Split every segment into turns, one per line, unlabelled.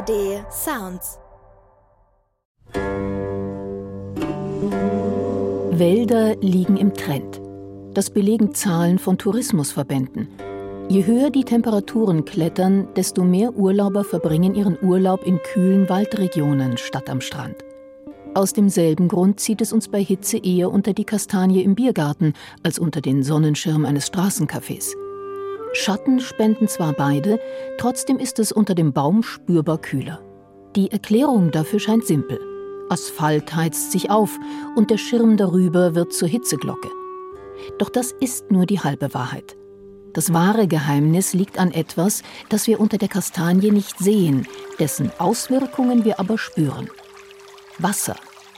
ARD Sounds.
Wälder liegen im Trend. Das belegen Zahlen von Tourismusverbänden. Je höher die Temperaturen klettern, desto mehr Urlauber verbringen ihren Urlaub in kühlen Waldregionen statt am Strand. Aus demselben Grund zieht es uns bei Hitze eher unter die Kastanie im Biergarten als unter den Sonnenschirm eines Straßencafés. Schatten spenden zwar beide, trotzdem ist es unter dem Baum spürbar kühler. Die Erklärung dafür scheint simpel. Asphalt heizt sich auf und der Schirm darüber wird zur Hitzeglocke. Doch das ist nur die halbe Wahrheit. Das wahre Geheimnis liegt an etwas, das wir unter der Kastanie nicht sehen, dessen Auswirkungen wir aber spüren. Wasser.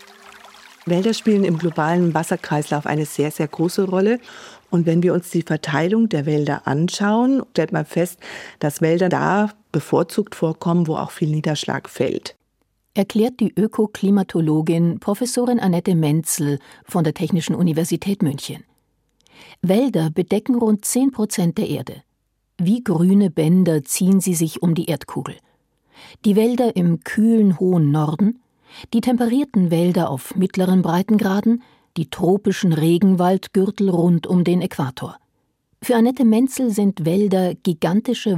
Wälder spielen im globalen Wasserkreislauf eine sehr, sehr große Rolle. Und wenn wir uns die Verteilung der Wälder anschauen, stellt man fest, dass Wälder da bevorzugt vorkommen, wo auch viel Niederschlag fällt.
Erklärt die Ökoklimatologin Professorin Annette Menzel von der Technischen Universität München. Wälder bedecken rund 10% der Erde. Wie grüne Bänder ziehen sie sich um die Erdkugel. Die Wälder im kühlen hohen Norden, die temperierten Wälder auf mittleren Breitengraden, die tropischen Regenwaldgürtel rund um den Äquator. Für Annette Menzel sind Wälder gigantische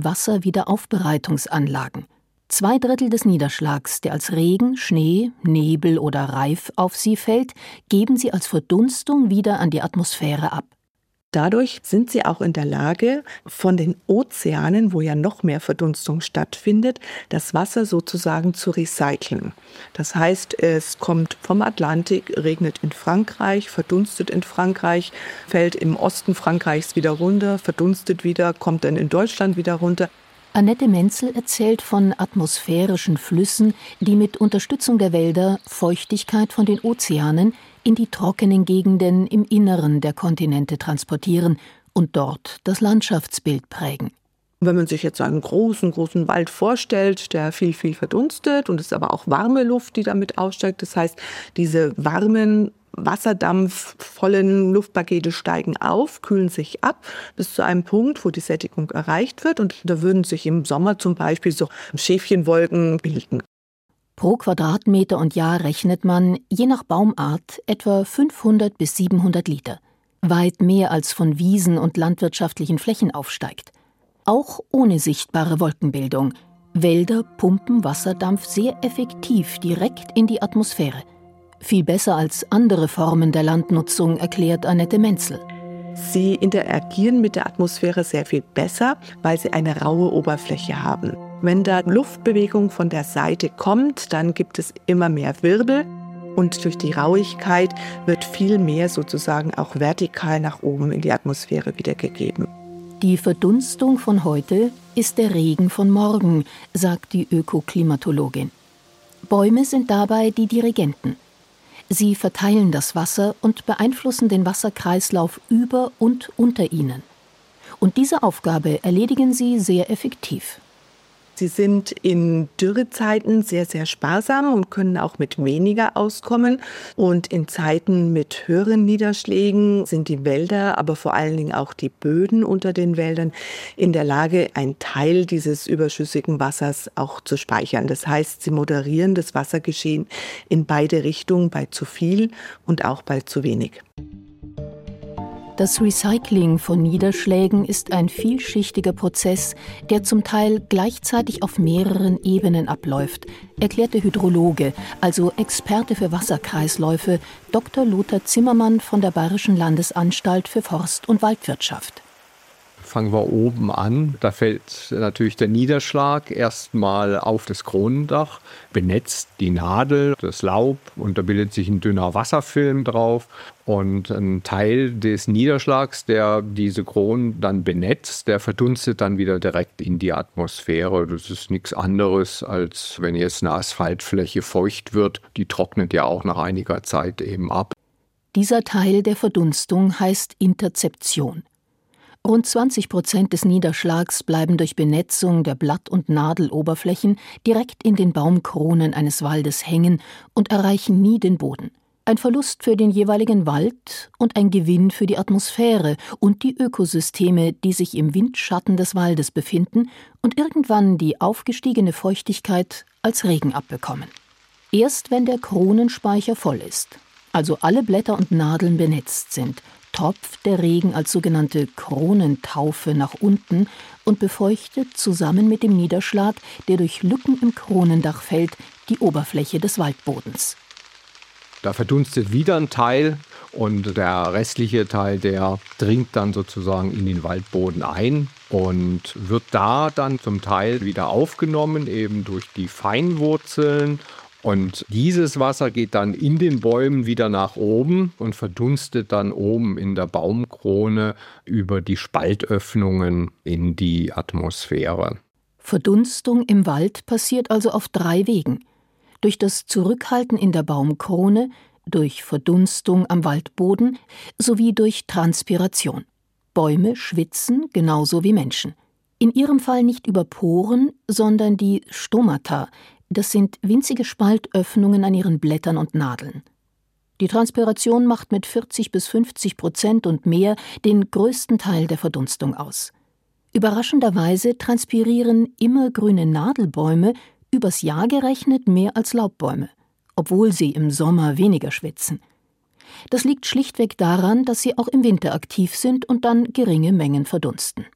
Wasserwiederaufbereitungsanlagen. 2/3 des Niederschlags, der als Regen, Schnee, Nebel oder Reif auf sie fällt, geben sie als Verdunstung wieder an die Atmosphäre ab.
Dadurch sind sie auch in der Lage, von den Ozeanen, wo ja noch mehr Verdunstung stattfindet, das Wasser sozusagen zu recyceln. Das heißt, es kommt vom Atlantik, regnet in Frankreich, verdunstet in Frankreich, fällt im Osten Frankreichs wieder runter, verdunstet wieder, kommt dann in Deutschland wieder runter.
Annette Menzel erzählt von atmosphärischen Flüssen, die mit Unterstützung der Wälder Feuchtigkeit von den Ozeanen in die trockenen Gegenden im Inneren der Kontinente transportieren und dort das Landschaftsbild prägen.
Wenn man sich jetzt einen großen Wald vorstellt, der viel verdunstet und es ist aber auch warme Luft, die damit aussteigt. Das heißt, diese warmen, wasserdampfvollen Luftpakete steigen auf, kühlen sich ab bis zu einem Punkt, wo die Sättigung erreicht wird. Und da würden sich im Sommer zum Beispiel so Schäfchenwolken bilden.
Pro Quadratmeter und Jahr rechnet man, je nach Baumart, etwa 500 bis 700 Liter. Weit mehr als von Wiesen und landwirtschaftlichen Flächen aufsteigt. Auch ohne sichtbare Wolkenbildung. Wälder pumpen Wasserdampf sehr effektiv direkt in die Atmosphäre. Viel besser als andere Formen der Landnutzung, erklärt Annette Menzel.
Sie interagieren mit der Atmosphäre sehr viel besser, weil sie eine raue Oberfläche haben. Wenn da Luftbewegung von der Seite kommt, dann gibt es immer mehr Wirbel und durch die Rauigkeit wird viel mehr sozusagen auch vertikal nach oben in die Atmosphäre wiedergegeben.
Die Verdunstung von heute ist der Regen von morgen, sagt die Ökoklimatologin. Bäume sind dabei die Dirigenten. Sie verteilen das Wasser und beeinflussen den Wasserkreislauf über und unter ihnen. Und diese Aufgabe erledigen sie sehr effektiv.
Sie sind in Dürrezeiten sehr, sehr sparsam und können auch mit weniger auskommen. Und in Zeiten mit höheren Niederschlägen sind die Wälder, aber vor allen Dingen auch die Böden unter den Wäldern in der Lage, einen Teil dieses überschüssigen Wassers auch zu speichern. Das heißt, sie moderieren das Wassergeschehen in beide Richtungen, bei zu viel und auch bei zu wenig.
Das Recycling von Niederschlägen ist ein vielschichtiger Prozess, der zum Teil gleichzeitig auf mehreren Ebenen abläuft, erklärt der Hydrologe, also Experte für Wasserkreisläufe, Dr. Lothar Zimmermann von der Bayerischen Landesanstalt für Forst- und Waldwirtschaft.
Fangen wir oben an. Da fällt natürlich der Niederschlag erstmal auf das Kronendach, benetzt die Nadel, das Laub und da bildet sich ein dünner Wasserfilm drauf. Und ein Teil des Niederschlags, der diese Kronen dann benetzt, der verdunstet dann wieder direkt in die Atmosphäre. Das ist nichts anderes, als wenn jetzt eine Asphaltfläche feucht wird. Die trocknet ja auch nach einiger Zeit eben ab.
Dieser Teil der Verdunstung heißt Interzeption. Rund 20% des Niederschlags bleiben durch Benetzung der Blatt- und Nadeloberflächen direkt in den Baumkronen eines Waldes hängen und erreichen nie den Boden. Ein Verlust für den jeweiligen Wald und ein Gewinn für die Atmosphäre und die Ökosysteme, die sich im Windschatten des Waldes befinden und irgendwann die aufgestiegene Feuchtigkeit als Regen abbekommen. Erst wenn der Kronenspeicher voll ist, also alle Blätter und Nadeln benetzt sind, tropft der Regen als sogenannte Kronentaufe nach unten und befeuchtet zusammen mit dem Niederschlag, der durch Lücken im Kronendach fällt, die Oberfläche des Waldbodens.
Da verdunstet wieder ein Teil und der restliche Teil, der dringt dann sozusagen in den Waldboden ein und wird da dann zum Teil wieder aufgenommen, eben durch die Feinwurzeln. Und dieses Wasser geht dann in den Bäumen wieder nach oben und verdunstet dann oben in der Baumkrone über die Spaltöffnungen in die Atmosphäre.
Verdunstung im Wald passiert also auf 3 Wegen. Durch das Zurückhalten in der Baumkrone, durch Verdunstung am Waldboden sowie durch Transpiration. Bäume schwitzen genauso wie Menschen. In ihrem Fall nicht über Poren, sondern die Stomata. Das sind winzige Spaltöffnungen an ihren Blättern und Nadeln. Die Transpiration macht mit 40-50% und mehr den größten Teil der Verdunstung aus. Überraschenderweise transpirieren immergrüne Nadelbäume übers Jahr gerechnet mehr als Laubbäume, obwohl sie im Sommer weniger schwitzen. Das liegt schlichtweg daran, dass sie auch im Winter aktiv sind und dann geringe Mengen verdunsten.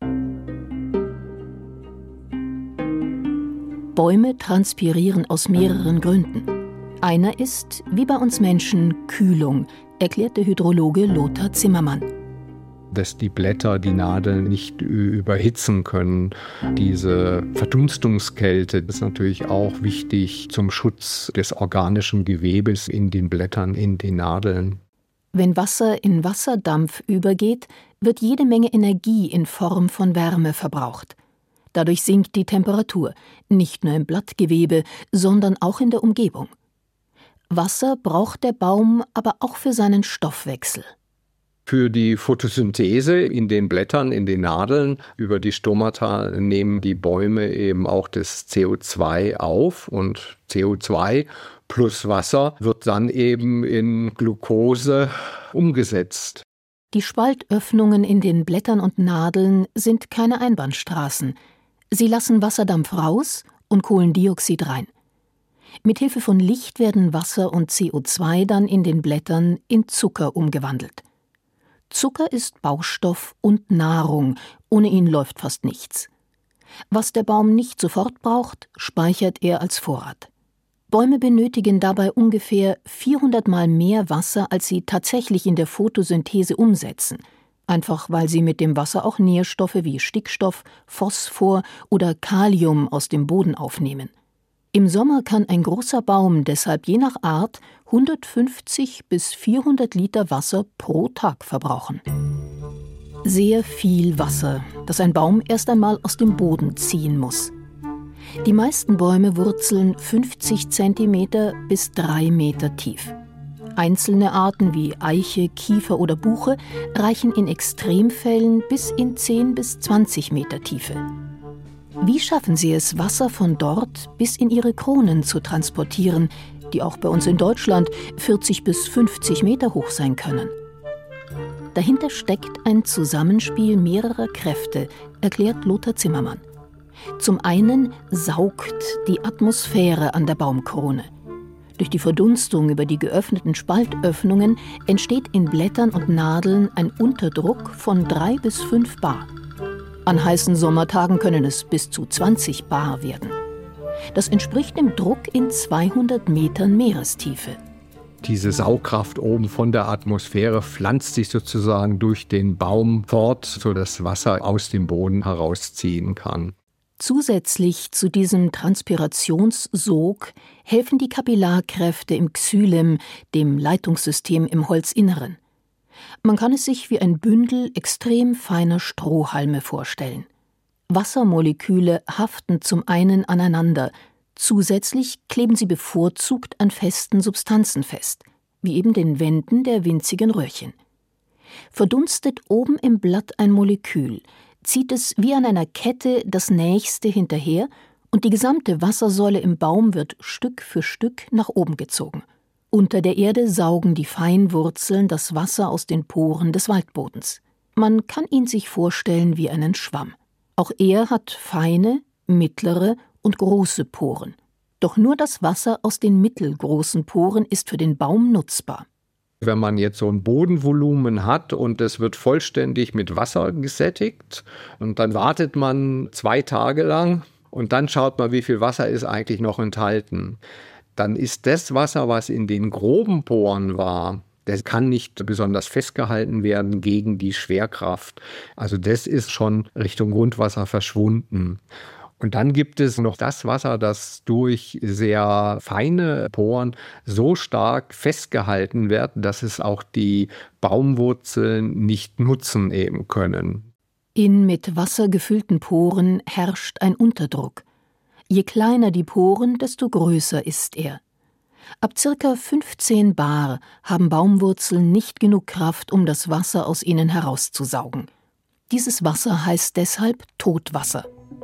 Bäume transpirieren aus mehreren Gründen. Einer ist, wie bei uns Menschen, Kühlung, erklärt der Hydrologe Lothar Zimmermann.
Dass die Blätter die Nadeln nicht überhitzen können. Diese Verdunstungskälte ist natürlich auch wichtig zum Schutz des organischen Gewebes in den Blättern, in den Nadeln.
Wenn Wasser in Wasserdampf übergeht, wird jede Menge Energie in Form von Wärme verbraucht. Dadurch sinkt die Temperatur, nicht nur im Blattgewebe, sondern auch in der Umgebung. Wasser braucht der Baum aber auch für seinen Stoffwechsel.
Für die Photosynthese in den Blättern, in den Nadeln, über die Stomata nehmen die Bäume eben auch das CO2 auf und CO2 plus Wasser wird dann eben in Glucose umgesetzt.
Die Spaltöffnungen in den Blättern und Nadeln sind keine Einbahnstraßen. Sie lassen Wasserdampf raus und Kohlendioxid rein. Mithilfe von Licht werden Wasser und CO2 dann in den Blättern in Zucker umgewandelt. Zucker ist Baustoff und Nahrung, ohne ihn läuft fast nichts. Was der Baum nicht sofort braucht, speichert er als Vorrat. Bäume benötigen dabei ungefähr 400 Mal mehr Wasser, als sie tatsächlich in der Photosynthese umsetzen, einfach weil sie mit dem Wasser auch Nährstoffe wie Stickstoff, Phosphor oder Kalium aus dem Boden aufnehmen. Im Sommer kann ein großer Baum deshalb je nach Art 150 bis 400 Liter Wasser pro Tag verbrauchen. Sehr viel Wasser, das ein Baum erst einmal aus dem Boden ziehen muss. Die meisten Bäume wurzeln 50 cm bis 3 Meter tief. Einzelne Arten wie Eiche, Kiefer oder Buche reichen in Extremfällen bis in 10 bis 20 Meter Tiefe. Wie schaffen sie es, Wasser von dort bis in ihre Kronen zu transportieren, die auch bei uns in Deutschland 40 bis 50 Meter hoch sein können? Dahinter steckt ein Zusammenspiel mehrerer Kräfte, erklärt Lothar Zimmermann. Zum einen saugt die Atmosphäre an der Baumkrone. Durch die Verdunstung über die geöffneten Spaltöffnungen entsteht in Blättern und Nadeln ein Unterdruck von 3 bis 5 bar. An heißen Sommertagen können es bis zu 20 bar werden. Das entspricht dem Druck in 200 Metern Meerestiefe.
Diese Saugkraft oben von der Atmosphäre pflanzt sich sozusagen durch den Baum fort, sodass Wasser aus dem Boden herausziehen kann.
Zusätzlich zu diesem Transpirationssog helfen die Kapillarkräfte im Xylem, dem Leitungssystem im Holzinneren. Man kann es sich wie ein Bündel extrem feiner Strohhalme vorstellen. Wassermoleküle haften zum einen aneinander, zusätzlich kleben sie bevorzugt an festen Substanzen fest, wie eben den Wänden der winzigen Röhrchen. Verdunstet oben im Blatt ein Molekül, zieht es wie an einer Kette das nächste hinterher und die gesamte Wassersäule im Baum wird Stück für Stück nach oben gezogen. Unter der Erde saugen die Feinwurzeln das Wasser aus den Poren des Waldbodens. Man kann ihn sich vorstellen wie einen Schwamm. Auch er hat feine, mittlere und große Poren. Doch nur das Wasser aus den mittelgroßen Poren ist für den Baum nutzbar.
Wenn man jetzt so ein Bodenvolumen hat und es wird vollständig mit Wasser gesättigt und dann wartet man 2 Tage lang und dann schaut man, wie viel Wasser ist eigentlich noch enthalten. Dann ist das Wasser, was in den groben Poren war, das kann nicht besonders festgehalten werden gegen die Schwerkraft. Also das ist schon Richtung Grundwasser verschwunden. Und dann gibt es noch das Wasser, das durch sehr feine Poren so stark festgehalten wird, dass es auch die Baumwurzeln nicht nutzen eben können.
In mit Wasser gefüllten Poren herrscht ein Unterdruck. Je kleiner die Poren, desto größer ist er. Ab ca. 15 bar haben Baumwurzeln nicht genug Kraft, um das Wasser aus ihnen herauszusaugen. Dieses Wasser heißt deshalb Totwasser.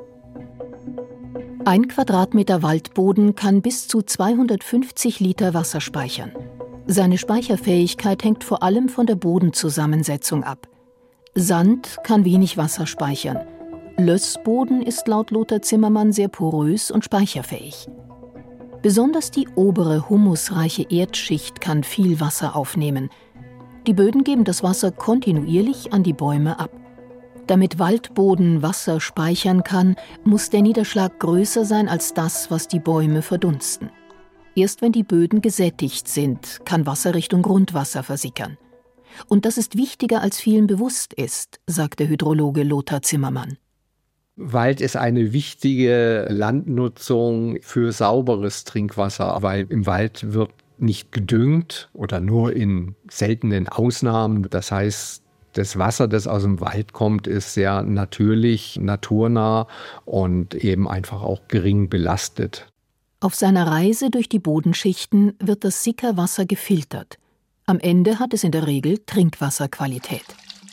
1 Quadratmeter Waldboden kann bis zu 250 Liter Wasser speichern. Seine Speicherfähigkeit hängt vor allem von der Bodenzusammensetzung ab. Sand kann wenig Wasser speichern. Lössboden ist laut Lothar Zimmermann sehr porös und speicherfähig. Besonders die obere humusreiche Erdschicht kann viel Wasser aufnehmen. Die Böden geben das Wasser kontinuierlich an die Bäume ab. Damit Waldboden Wasser speichern kann, muss der Niederschlag größer sein als das, was die Bäume verdunsten. Erst wenn die Böden gesättigt sind, kann Wasser Richtung Grundwasser versickern. Und das ist wichtiger, als vielen bewusst ist, sagt der Hydrologe Lothar Zimmermann.
Wald ist eine wichtige Landnutzung für sauberes Trinkwasser, weil im Wald wird nicht gedüngt oder nur in seltenen Ausnahmen. Das heißt, das Wasser, das aus dem Wald kommt, ist sehr natürlich, naturnah und eben einfach auch gering belastet.
Auf seiner Reise durch die Bodenschichten wird das Sickerwasser gefiltert. Am Ende hat es in der Regel Trinkwasserqualität.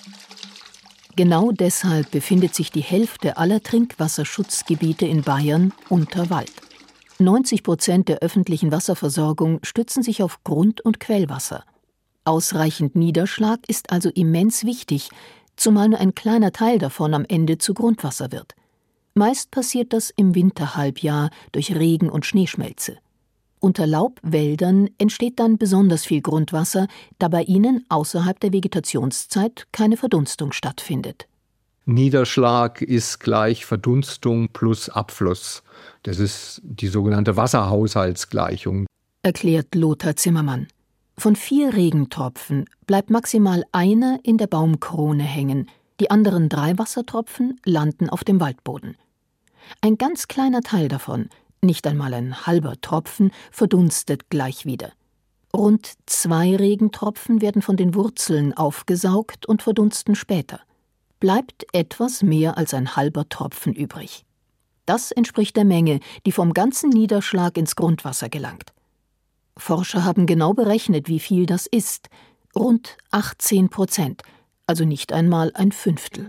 Genau deshalb befindet sich die Hälfte aller Trinkwasserschutzgebiete in Bayern unter Wald. 90% der öffentlichen Wasserversorgung stützen sich auf Grund- und Quellwasser. Ausreichend Niederschlag ist also immens wichtig, zumal nur ein kleiner Teil davon am Ende zu Grundwasser wird. Meist passiert das im Winterhalbjahr durch Regen und Schneeschmelze. Unter Laubwäldern entsteht dann besonders viel Grundwasser, da bei ihnen außerhalb der Vegetationszeit keine Verdunstung stattfindet.
Niederschlag ist gleich Verdunstung plus Abfluss. Das ist die sogenannte Wasserhaushaltsgleichung,
erklärt Lothar Zimmermann. Von 4 Regentropfen bleibt maximal einer in der Baumkrone hängen, die anderen 3 Wassertropfen landen auf dem Waldboden. Ein ganz kleiner Teil davon, nicht einmal ein halber Tropfen, verdunstet gleich wieder. Rund 2 Regentropfen werden von den Wurzeln aufgesaugt und verdunsten später. Bleibt etwas mehr als ein halber Tropfen übrig. Das entspricht der Menge, die vom ganzen Niederschlag ins Grundwasser gelangt. Forscher haben genau berechnet, wie viel das ist. Rund 18%, also nicht einmal ein Fünftel.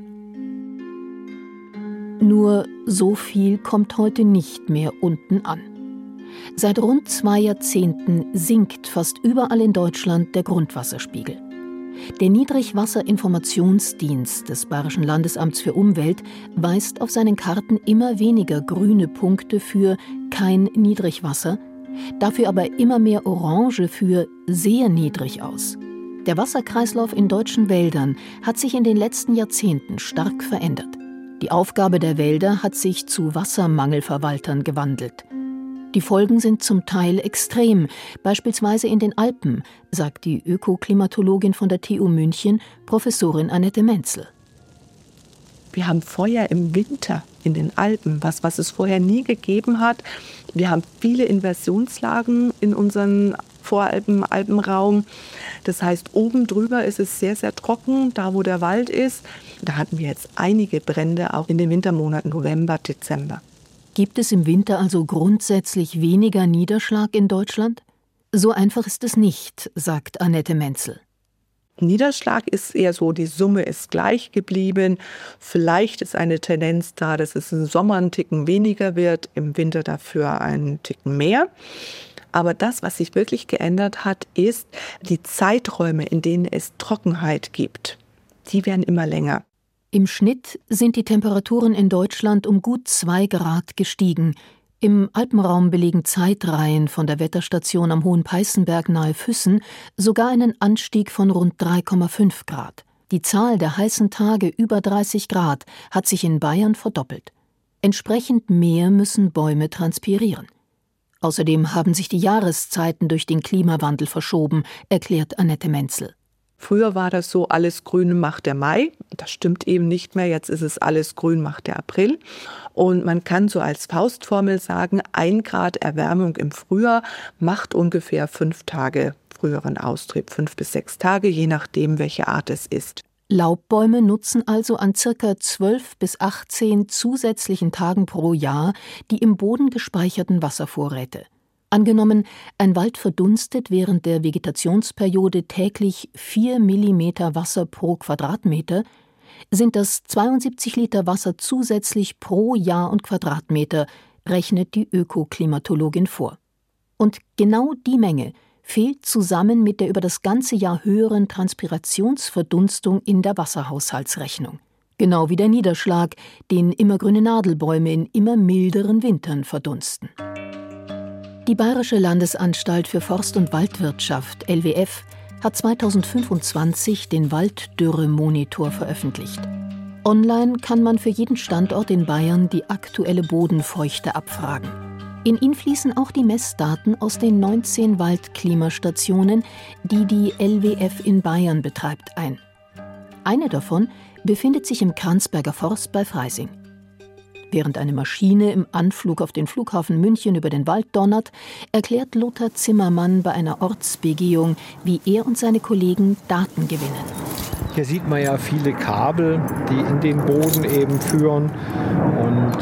Nur so viel kommt heute nicht mehr unten an. Seit rund 2 Jahrzehnten sinkt fast überall in Deutschland der Grundwasserspiegel. Der Niedrigwasserinformationsdienst des Bayerischen Landesamts für Umwelt weist auf seinen Karten immer weniger grüne Punkte für kein Niedrigwasser, dafür aber immer mehr orange für sehr niedrig aus. Der Wasserkreislauf in deutschen Wäldern hat sich in den letzten Jahrzehnten stark verändert. Die Aufgabe der Wälder hat sich zu Wassermangelverwaltern gewandelt. Die Folgen sind zum Teil extrem, beispielsweise in den Alpen, sagt die Ökoklimatologin von der TU München, Professorin Annette Menzel.
Wir haben Feuer im Winter in den Alpen, was es vorher nie gegeben hat. Wir haben viele Inversionslagen in unserem Alpenraum. Das heißt, oben drüber ist es sehr, sehr trocken, da wo der Wald ist. Da hatten wir jetzt einige Brände, auch in den Wintermonaten November, Dezember.
Gibt es im Winter also grundsätzlich weniger Niederschlag in Deutschland? So einfach ist es nicht, sagt Annette Menzel.
Niederschlag ist eher so, die Summe ist gleich geblieben. Vielleicht ist eine Tendenz da, dass es im Sommer ein Ticken weniger wird, im Winter dafür einen Ticken mehr. Aber das, was sich wirklich geändert hat, ist die Zeiträume, in denen es Trockenheit gibt. Die werden immer länger.
Im Schnitt sind die Temperaturen in Deutschland um gut 2 Grad gestiegen. Im Alpenraum belegen Zeitreihen von der Wetterstation am Hohen Peißenberg nahe Füssen sogar einen Anstieg von rund 3,5 Grad. Die Zahl der heißen Tage über 30 Grad hat sich in Bayern verdoppelt. Entsprechend mehr müssen Bäume transpirieren. Außerdem haben sich die Jahreszeiten durch den Klimawandel verschoben, erklärt Annette Menzel.
Früher war das so, alles Grün macht der Mai. Das stimmt eben nicht mehr. Jetzt ist es alles Grün macht der April. Und man kann so als Faustformel sagen, 1 Grad Erwärmung im Frühjahr macht ungefähr 5 Tage früheren Austrieb. 5 bis 6 Tage, je nachdem, welche Art es ist.
Laubbäume nutzen also an ca. 12 bis 18 zusätzlichen Tagen pro Jahr die im Boden gespeicherten Wasservorräte. Angenommen, ein Wald verdunstet während der Vegetationsperiode täglich 4 Millimeter Wasser pro Quadratmeter, sind das 72 Liter Wasser zusätzlich pro Jahr und Quadratmeter, rechnet die Ökoklimatologin vor. Und genau die Menge fehlt zusammen mit der über das ganze Jahr höheren Transpirationsverdunstung in der Wasserhaushaltsrechnung. Genau wie der Niederschlag, den immergrüne Nadelbäume in immer milderen Wintern verdunsten. Die Bayerische Landesanstalt für Forst- und Waldwirtschaft, LWF, hat 2025 den Walddürremonitor veröffentlicht. Online kann man für jeden Standort in Bayern die aktuelle Bodenfeuchte abfragen. In ihn fließen auch die Messdaten aus den 19 Waldklimastationen, die die LWF in Bayern betreibt, ein. Eine davon befindet sich im Kransberger Forst bei Freising. Während eine Maschine im Anflug auf den Flughafen München über den Wald donnert, erklärt Lothar Zimmermann bei einer Ortsbegehung, wie er und seine Kollegen Daten gewinnen.
Hier sieht man ja viele Kabel, die in den Boden eben führen. Und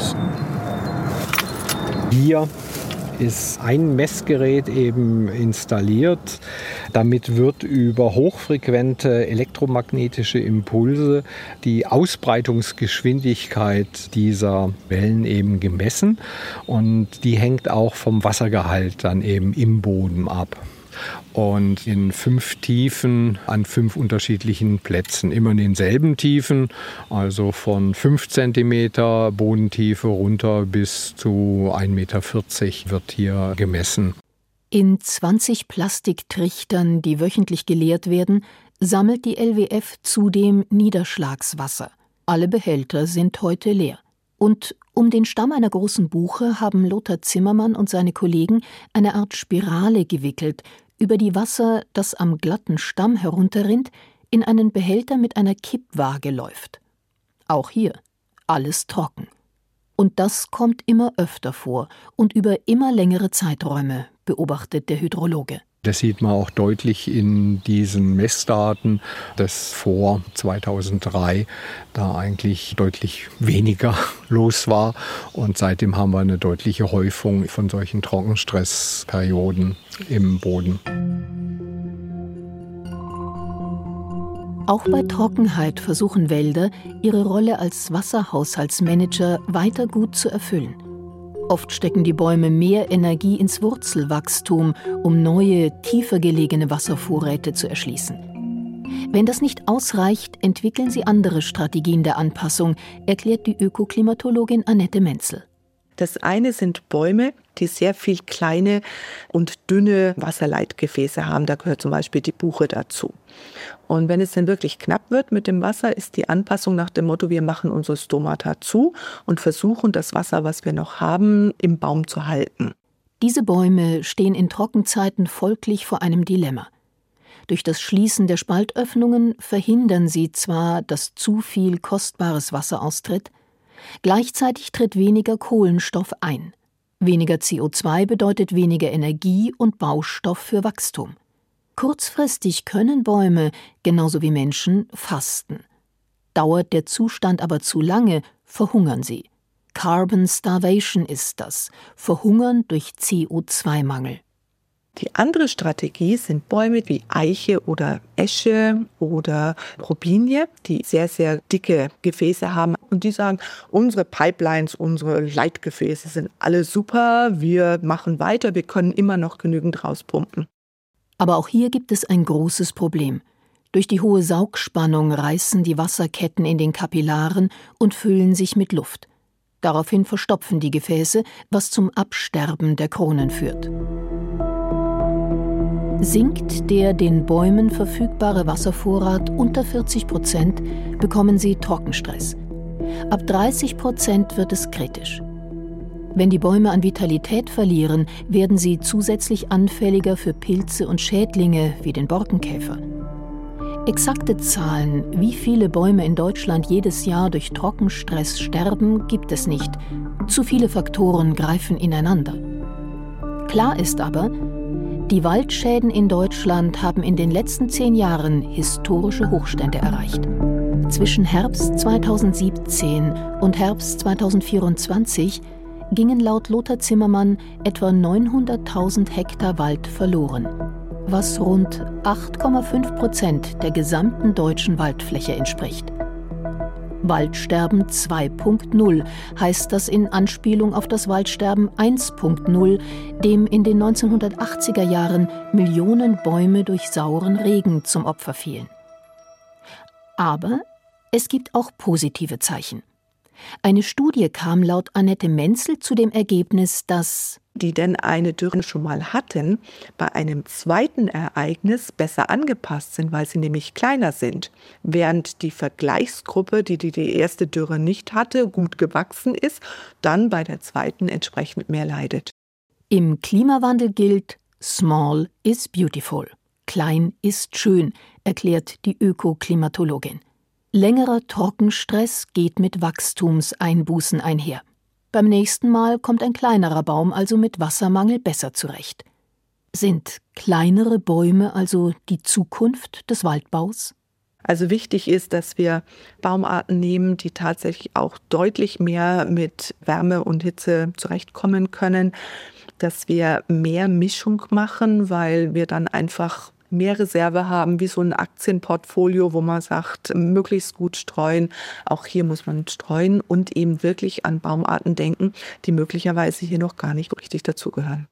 hier ist ein Messgerät eben installiert. Damit wird über hochfrequente elektromagnetische Impulse die Ausbreitungsgeschwindigkeit dieser Wellen eben gemessen. Und die hängt auch vom Wassergehalt dann eben im Boden ab. Und in 5 Tiefen an 5 unterschiedlichen Plätzen. Immer in denselben Tiefen, also von 5 cm Bodentiefe runter bis zu 1,40 Meter wird hier gemessen.
In 20 Plastiktrichtern, die wöchentlich geleert werden, sammelt die LWF zudem Niederschlagswasser. Alle Behälter sind heute leer. Und um den Stamm einer großen Buche haben Lothar Zimmermann und seine Kollegen eine Art Spirale gewickelt, über die Wasser, das am glatten Stamm herunterrinnt, in einen Behälter mit einer Kippwaage läuft. Auch hier alles trocken. Und das kommt immer öfter vor und über immer längere Zeiträume, beobachtet der Hydrologe.
Das sieht man auch deutlich in diesen Messdaten, dass vor 2003 da eigentlich deutlich weniger los war. Und seitdem haben wir eine deutliche Häufung von solchen Trockenstressperioden im Boden.
Auch bei Trockenheit versuchen Wälder, ihre Rolle als Wasserhaushaltsmanager weiter gut zu erfüllen. Oft stecken die Bäume mehr Energie ins Wurzelwachstum, um neue, tiefer gelegene Wasservorräte zu erschließen. Wenn das nicht ausreicht, entwickeln sie andere Strategien der Anpassung, erklärt die Ökoklimatologin Annette Menzel.
Das eine sind Bäume, die sehr viel kleine und dünne Wasserleitgefäße haben. Da gehört zum Beispiel die Buche dazu. Und wenn es dann wirklich knapp wird mit dem Wasser, ist die Anpassung nach dem Motto, wir machen unsere Stomata zu und versuchen, das Wasser, was wir noch haben, im Baum zu halten.
Diese Bäume stehen in Trockenzeiten folglich vor einem Dilemma. Durch das Schließen der Spaltöffnungen verhindern sie zwar, dass zu viel kostbares Wasser austritt, gleichzeitig tritt weniger Kohlenstoff ein. Weniger CO2 bedeutet weniger Energie und Baustoff für Wachstum. Kurzfristig können Bäume, genauso wie Menschen, fasten. Dauert der Zustand aber zu lange, verhungern sie. Carbon Starvation ist das, Verhungern durch CO2-Mangel.
Die andere Strategie sind Bäume wie Eiche oder Esche oder Robinie, die sehr, sehr dicke Gefäße haben. Und die sagen, unsere Pipelines, unsere Leitgefäße sind alle super, wir machen weiter, wir können immer noch genügend rauspumpen.
Aber auch hier gibt es ein großes Problem. Durch die hohe Saugspannung reißen die Wasserketten in den Kapillaren und füllen sich mit Luft. Daraufhin verstopfen die Gefäße, was zum Absterben der Kronen führt. Sinkt der den Bäumen verfügbare Wasservorrat unter 40%, bekommen sie Trockenstress. Ab 30% wird es kritisch. Wenn die Bäume an Vitalität verlieren, werden sie zusätzlich anfälliger für Pilze und Schädlinge wie den Borkenkäfer. Exakte Zahlen, wie viele Bäume in Deutschland jedes Jahr durch Trockenstress sterben, gibt es nicht. Zu viele Faktoren greifen ineinander. Klar ist aber, die Waldschäden in Deutschland haben in den letzten 10 Jahren historische Hochstände erreicht. Zwischen Herbst 2017 und Herbst 2024 gingen laut Lothar Zimmermann etwa 900.000 Hektar Wald verloren, was rund 8,5% der gesamten deutschen Waldfläche entspricht. Waldsterben 2.0 heißt das in Anspielung auf das Waldsterben 1.0, dem in den 1980er Jahren Millionen Bäume durch sauren Regen zum Opfer fielen. Aber es gibt auch positive Zeichen. Eine Studie kam laut Annette Menzel zu dem Ergebnis, dass
die denn eine Dürre schon mal hatten, bei einem zweiten Ereignis besser angepasst sind, weil sie nämlich kleiner sind. Während die Vergleichsgruppe, die erste Dürre nicht hatte, gut gewachsen ist, dann bei der zweiten entsprechend mehr leidet.
Im Klimawandel gilt, small is beautiful. Klein ist schön, erklärt die Ökoklimatologin. Längerer Trockenstress geht mit Wachstumseinbußen einher. Beim nächsten Mal kommt ein kleinerer Baum also mit Wassermangel besser zurecht. Sind kleinere Bäume also die Zukunft des Waldbaus?
Also wichtig ist, dass wir Baumarten nehmen, die tatsächlich auch deutlich mehr mit Wärme und Hitze zurechtkommen können, dass wir mehr Mischung machen, weil wir dann einfach mehr Reserve haben, wie so ein Aktienportfolio, wo man sagt, möglichst gut streuen. Auch hier muss man streuen und eben wirklich an Baumarten denken, die möglicherweise hier noch gar nicht richtig dazugehören.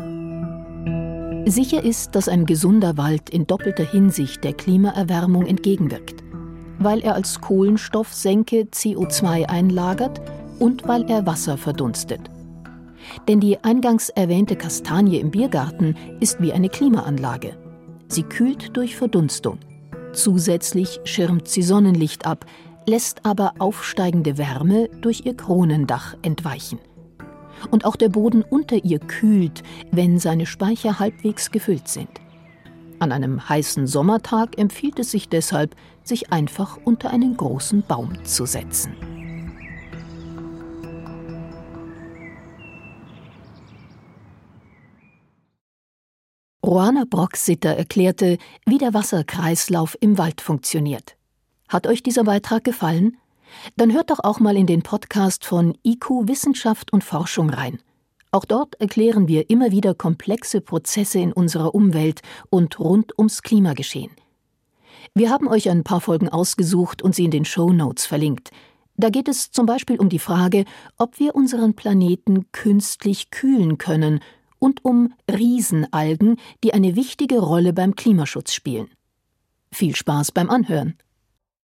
Sicher ist, dass ein gesunder Wald in doppelter Hinsicht der Klimaerwärmung entgegenwirkt, weil er als Kohlenstoffsenke CO2 einlagert und weil er Wasser verdunstet. Denn die eingangs erwähnte Kastanie im Biergarten ist wie eine Klimaanlage. Sie kühlt durch Verdunstung. Zusätzlich schirmt sie Sonnenlicht ab, lässt aber aufsteigende Wärme durch ihr Kronendach entweichen. Und auch der Boden unter ihr kühlt, wenn seine Speicher halbwegs gefüllt sind. An einem heißen Sommertag empfiehlt es sich deshalb, sich einfach unter einen großen Baum zu setzen. Roana Brock-Sitter erklärte, wie der Wasserkreislauf im Wald funktioniert. Hat euch dieser Beitrag gefallen? Dann hört doch auch mal in den Podcast von IQ Wissenschaft und Forschung rein. Auch dort erklären wir immer wieder komplexe Prozesse in unserer Umwelt und rund ums Klimageschehen. Wir haben euch ein paar Folgen ausgesucht und sie in den Shownotes verlinkt. Da geht es zum Beispiel um die Frage, ob wir unseren Planeten künstlich kühlen können und um Riesenalgen, die eine wichtige Rolle beim Klimaschutz spielen. Viel Spaß beim Anhören!